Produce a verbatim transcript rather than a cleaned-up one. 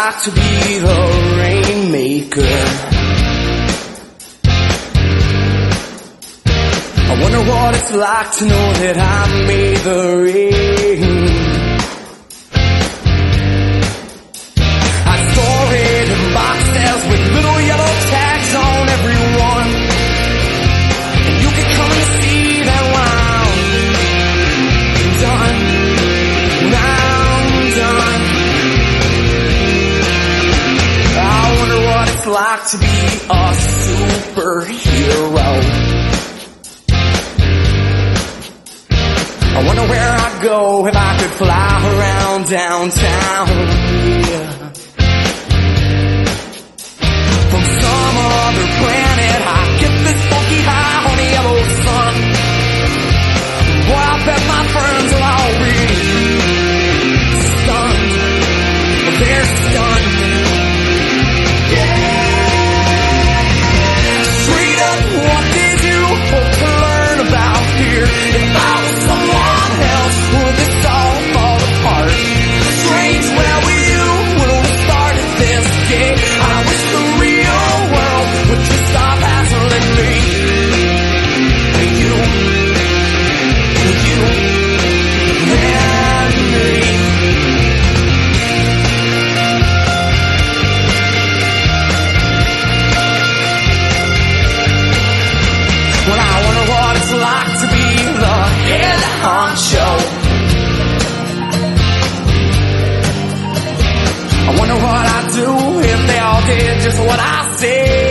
like to be the rainmaker. I wonder what it's like to know that I made the rain. I store it in boxes with little yellow tags on every one, and you can come and see that when I'm done, when I'm done. I wonder what it's like to be a superhero. I wonder where I'd go if I could fly around downtown. Yeah. From some other planet, I get this funky high on the yellow sun. Boy, I bet my friends are already stunned. They're stunned. Yeah. Straight up, what did you hope to learn about here? If I was someone else, would this all fall apart? Strange, where were you when we started this day? I wish the real world would just stop hassling me. And you, and you, and me. Well, I wonder what it's like to be the head honcho. I wonder what I'd do if they all did just what I said.